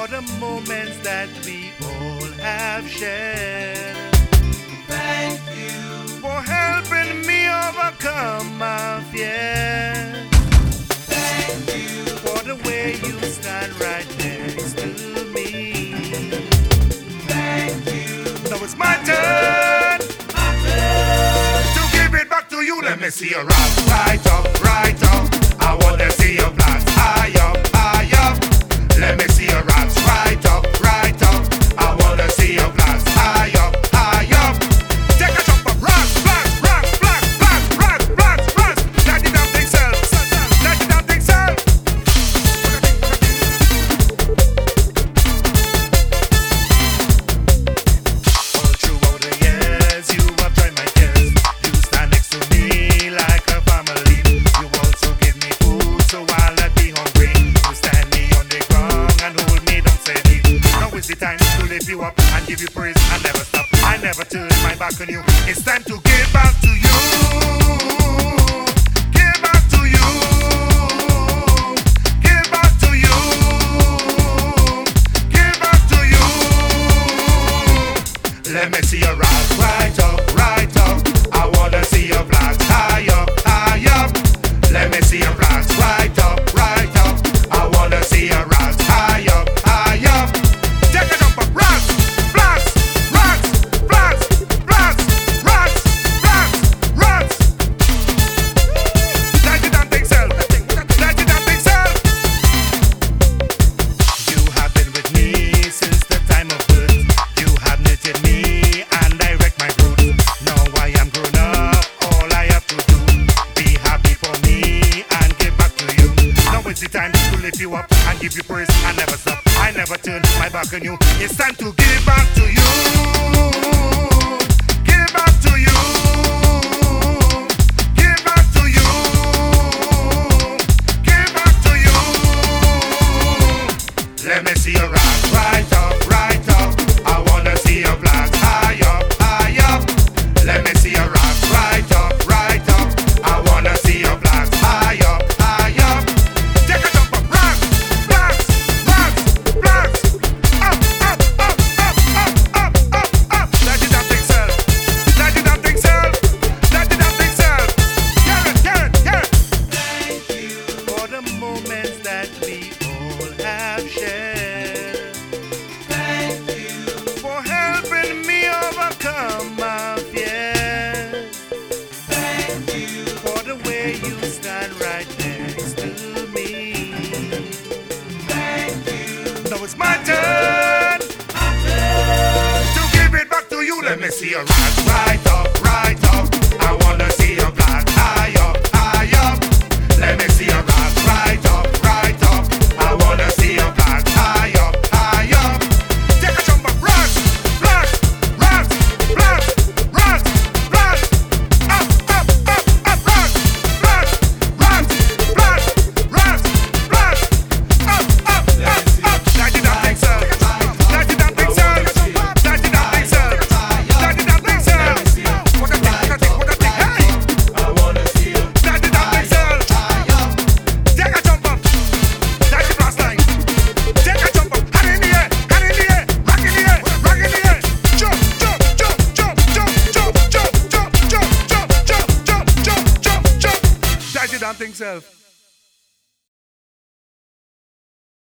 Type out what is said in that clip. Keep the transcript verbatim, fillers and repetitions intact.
for the moments that we all have shared. Thank you for helping me overcome my fears. Thank you for the way you stand right next to me. Thank you. Now it's my turn, My turn to give it back to you. Let me see you rock right up, right up. I wanna see your blast high up, high up. Let me see your rocks right up, right up. I wanna see your blast high up, high up. Take a jump up, rock, rock, rock, rock, rock, rock, rock, rock. Let it down, big self. Let it down, big self. All throughout the years, you have tried my cares. You stand next to me like a family. You also give me food, so I'll not be hungry. You stand me on the ground and hold me down steady. Now is the time to lift you up and give you praise. I never stop, I never turn my back on you. It's time to give back to you. Give back to you. Give back to you. Give back to you. Let me see your rock right up, right up. I wanna see your blocks high up, high up. Let me see your blocks right up, right up. I wanna see your rocks high up, high up. Take a jump up, rocks, blocks, rocks, blocks, blocks, rocks, blocks, rocks. Let it down, big self. Let it down, big self. You have been with me since the time of birth. You have knitted me and direct my growth. Now I am grown up, all I have to do, be happy for me and give back to you. Now is the time to lift you up and give you praise. I never stop, I never turn my back on you. It's time to give back to you. Give back to you. Give back to you. Give back to you. Let me see your rock right up, right up. I wanna see your blocks high up, high up. Let me see your rock right up, right up. I wanna see your blocks high up, high up. Take a jump up, rock, blocks, rocks, blocks. Up, up, up, up, up, up, up, up. Let it down, big self. Let it down, big self. Let it down, big self. Get it, get it, get it. Thank you For the moments that we all have shared. Thank you For helping me overcome my fears. Thank you For the way you stand right next to me. Thank you. Now it's my turn My turn to give it back to you. Let me see your rocks right up, right up. I wanna see your blocks high up, high up. Let me see your rocks right up, right up. I wanna see your blocks high up, high up. Take a jump up, rocks, blocks, rocks, blocks, rocks, blocks. Up, up, up, up, rocks, blocks, rocks, blocks, rocks, blocks. Up, up, up, up. Let it down, big self. Let it down, big self. Let it down, big self. Let it down, big self. What a thing, what a thing, what a thing. Hey! I wanna see you Let it down, big self. high up. Take a jump up. That's the blast line. Take a jump up. Hand in the air, hand in the air, rock in the air, rock in the air. Jump, jump, jump, jump, jump, jump, jump, jump, jump, jump, jump, jump, jump, jump, jump. That's the damn thing, self.